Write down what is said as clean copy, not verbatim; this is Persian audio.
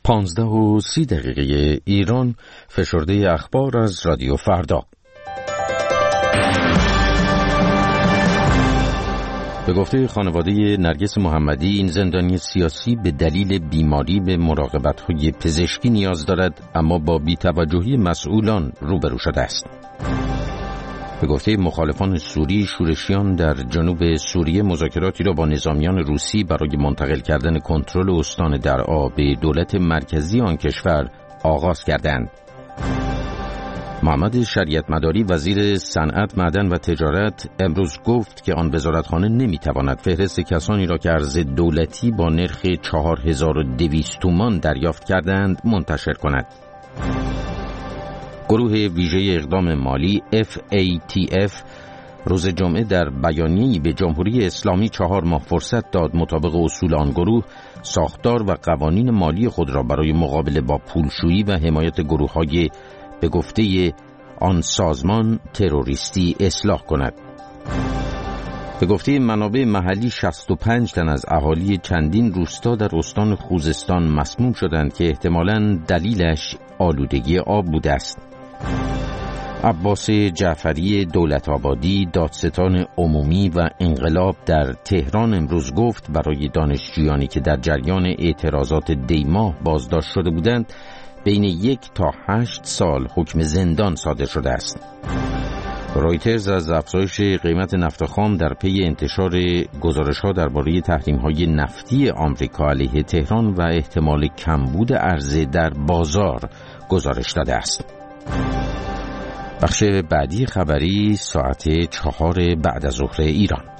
15:30 ایران، فشرده اخبار از رادیو فردا. به گفته خانواده نرگس محمدی، این زندانی سیاسی به دلیل بیماری به مراقبت‌های پزشکی نیاز دارد، اما با بی‌توجهی مسئولان روبرو شده است. به گفته مخالفان سوری، شورشیان در جنوب سوریه مذاکراتی را با نظامیان روسی برای منتقل کردن کنترل استان درعا به دولت مرکزی آن کشور آغاز کردند. محمد شریعت مداری، وزیر صنعت، معدن و تجارت، امروز گفت که آن وزارتخانه نمیتواند فهرست کسانی را که ارز دولتی با نرخ 4200 تومان دریافت کردند منتشر کند. گروه ویژه اقدام مالی FATF روز جمعه در بیانیه‌ای به جمهوری اسلامی 4 ماه فرصت داد مطابق اصول آن گروه ساختار و قوانین مالی خود را برای مقابله با پولشویی و حمایت گروه‌های به گفته آن سازمان تروریستی اصلاح کند. به گفته منابع محلی 65 تن از اهالی چندین روستا در استان خوزستان مسموم شدند که احتمالاً دلیلش آلودگی آب بوده است. عباس جعفری دولت‌آبادی، دادستان عمومی و انقلاب در تهران امروز گفت برای دانشجویانی که در جریان اعتراضات دیماه بازداشت شده بودند بین 1 تا 8 سال حکم زندان صادر شده است. رویترز از افزایش قیمت نفت خام در پی انتشار گزارش‌ها درباره تحریم‌های نفتی آمریکا علیه تهران و احتمال کمبود عرضه در بازار گزارش داده است. بخش بعدی خبری ساعت 4 بعد از ظهر ایران.